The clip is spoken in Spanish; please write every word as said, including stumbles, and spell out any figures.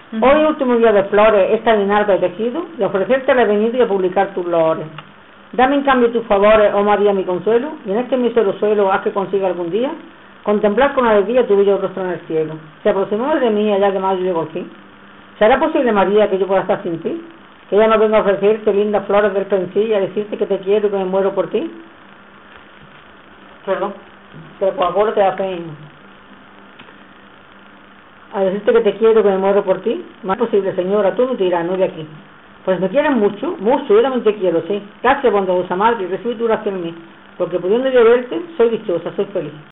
Uh-huh. Hoy, último día de flores, esta guinalda he tejido, de ofrecerte el venido y de publicar tus loores. Dame en cambio tus favores, oh María, mi consuelo, y en este mísero suelo haz que consiga algún día contemplar con alegría tu bello rostro en el cielo. Se aproximó de mí allá que mayo llegó el fin. ¿Será posible, María, que yo pueda estar sin ti? Que ella no venga a ofrecerte lindas flores del pensil y a decirte que te quiero y que me muero por ti. Perdón, que el Coca-Cola te da pena. A decirte que te quiero, que me muero por ti. Más posible, señora, tú no te irás, no de aquí. Pues me quieren mucho, mucho, yo también te quiero, sí. Gracias, bondadosa madre, y recibe tu oración en mí, porque pudiendo yo verte, soy dichosa, soy feliz.